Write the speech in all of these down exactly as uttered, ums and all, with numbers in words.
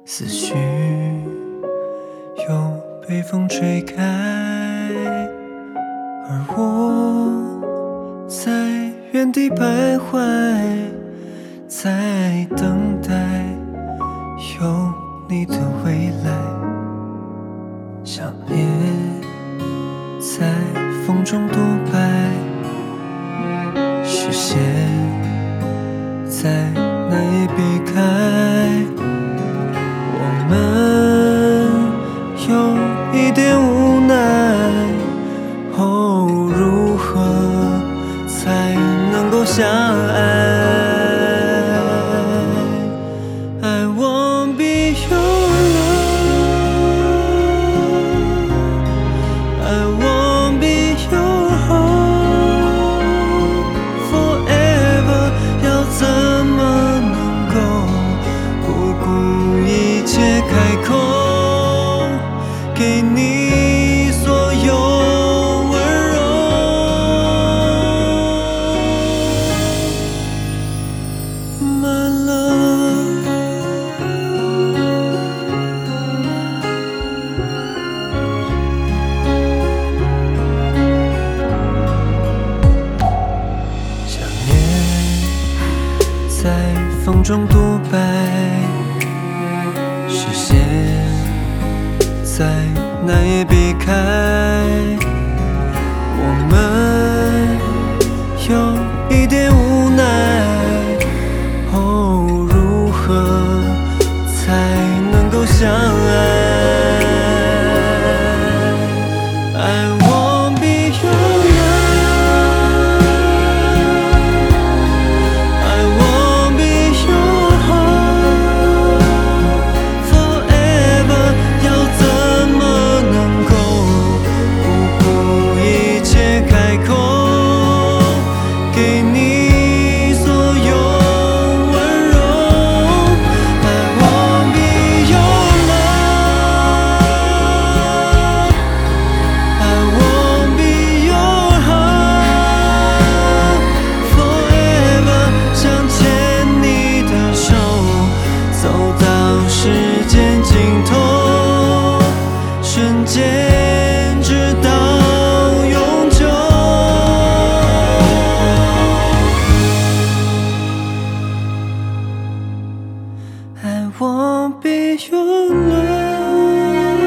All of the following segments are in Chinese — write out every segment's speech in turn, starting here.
思绪又被风吹开，而我在原地徘徊，在等待有你的未来。想念在风中独白，视线在那也避开，我们有一点无奈，哦，如何才能够相爱？ I won't be your love, I won't be your heart forever， 要怎么能够不顾一切开口，给你所有温柔 ，My love。 想念在风中独白，视线在那也避开，我们有一点无奈，哦，如何才能够相爱？ I won't be your love, I won't be your heart forever， 要怎么能够不顾一切开口，给你所有温柔。I won't be your love, I won't be your heart forever， 想牵你的手，走到时间尽头，瞬间直到永久。I won't be your love,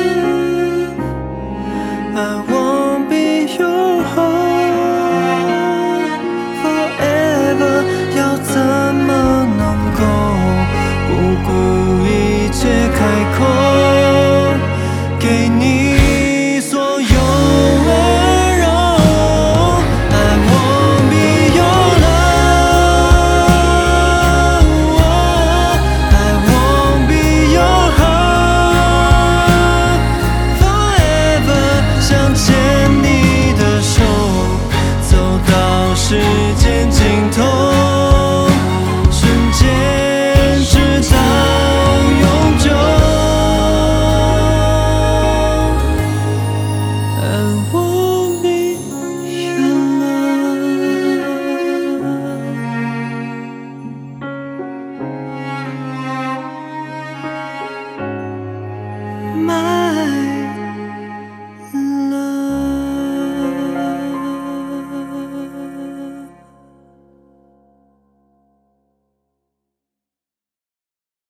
I won't be your heart forever， 要怎么能够不顾